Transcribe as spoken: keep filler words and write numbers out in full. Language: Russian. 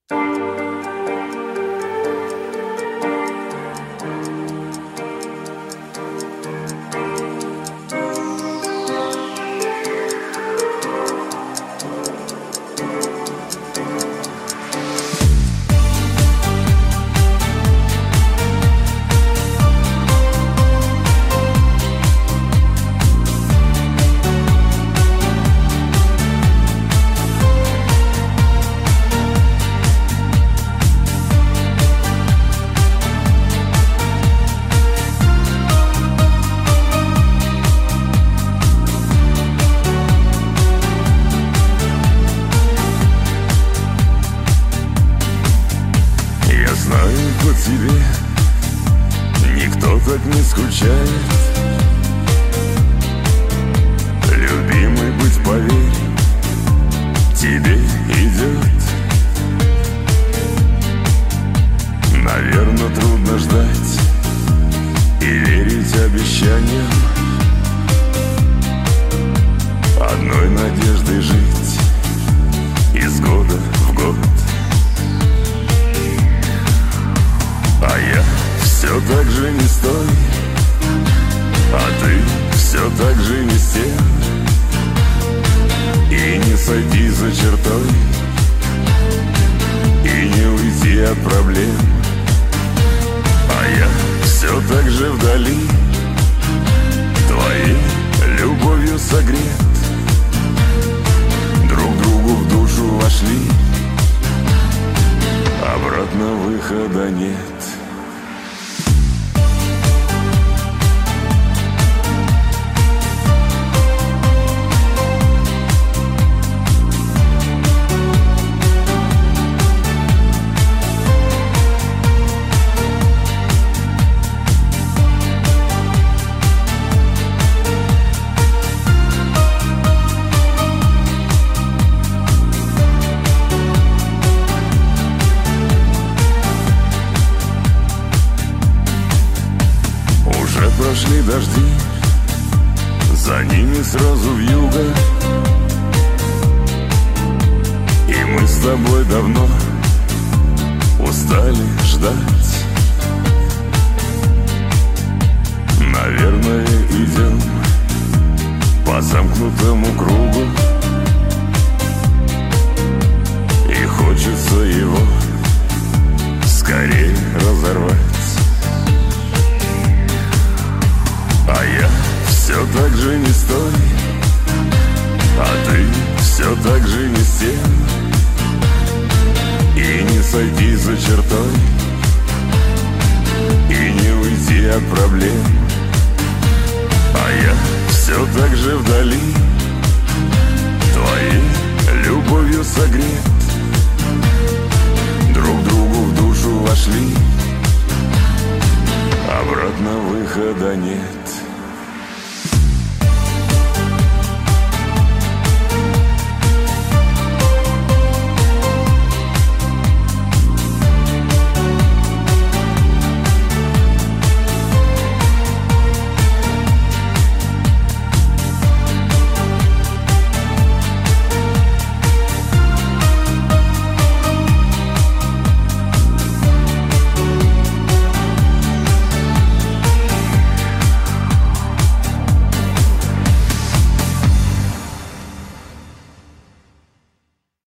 Прошли дожди, за ними сразу вьюга, и мы с тобой давно устали ждать. Наверное, идем по замкнутому кругу, и хочется его скорее разорвать. А я все так же не стой, а ты все так же не с тем, и не сойти за чертой, и не уйти от проблем. А я все так же вдали, твоей любовью согрет. Друг другу в душу вошли, обратно выхода нет.